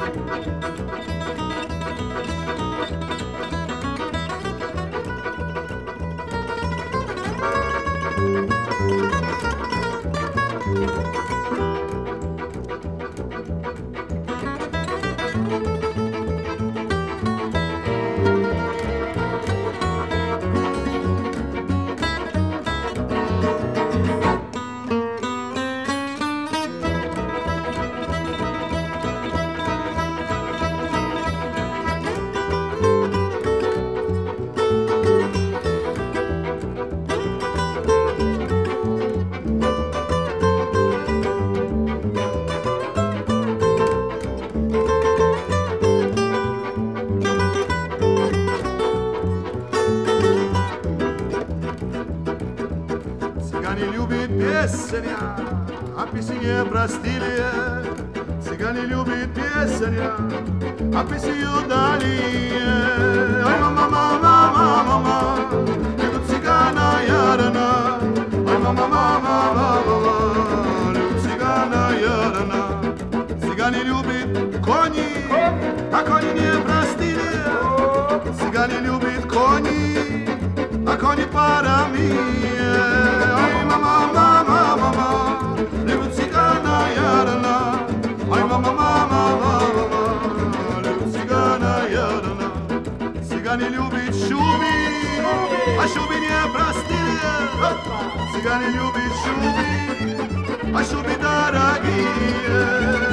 Cigani ljubit pjesenja, a pisinje prastilije. Cigani ljubit pjesenja, a pisiju dalije. Aj mama, mama, mama, mama, ljubit cigana jarana. Aj mama, mama, mama, mama, ljubit cigana jarana. Cigani ljubit konji, a konji nije prastilije. Cigani ljubit konji, a konji paramije. Aj mama, mama, mama, ljubit cigana jarana. Aj mama, mama, mama, ljubit cigana jarana. Cigani ljubit šubi, a šubi nije prastilije. Cigani ljubit šubi, a šubi daragije.